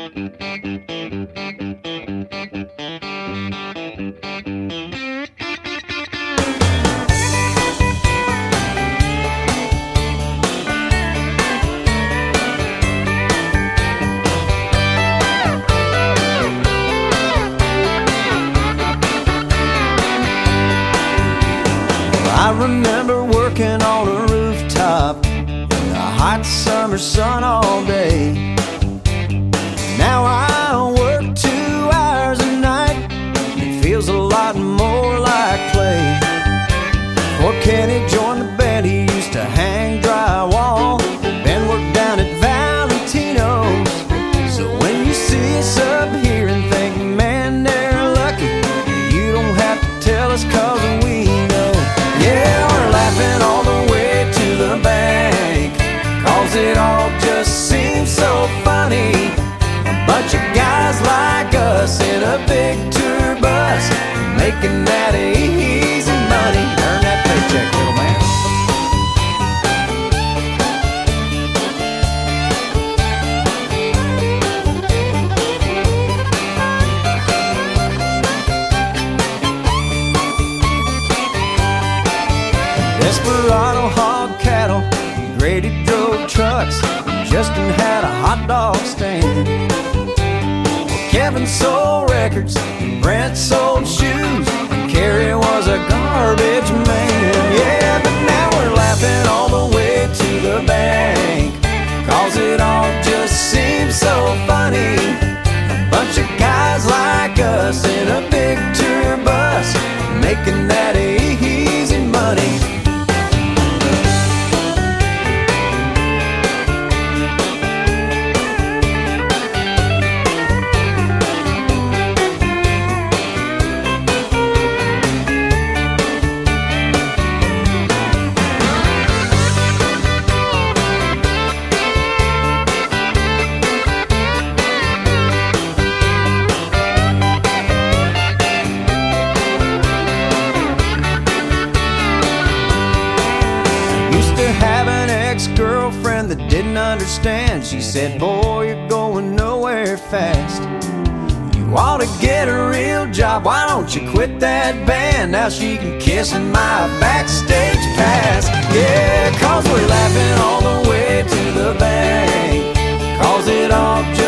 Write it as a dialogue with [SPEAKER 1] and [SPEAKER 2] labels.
[SPEAKER 1] I remember working on a rooftop in the hot summer sun all day. Now I work 2 hours a night. It feels a lot more like play. Before Kenny joined the band, he used to hang drywall, then work down at Valentino's. So when you see us up here and think, man, they're lucky, you don't have to tell us, cause we know. Yeah, we're laughing all the way to the bank, cause it all just seems so funny. A bunch of guys like us in a big tour bus, making that easy money. Earn that paycheck, little man. Desperado hog cattle, Grady drove trucks, Justin had a hot dog stand. Kevin sold records, Brent sold shoes, and Kerry was a garbage man. Yeah, but now we're laughing all the way to the bank, cause it all just seems so funny. A bunch of guys like us in a big tour bus, making that easy money. Girlfriend that didn't understand. She said, boy, you're going nowhere fast. You ought to get a real job. Why don't you quit that band? Now she can kiss my backstage pass. Yeah, cause we're laughing all the way to the bank, cause it all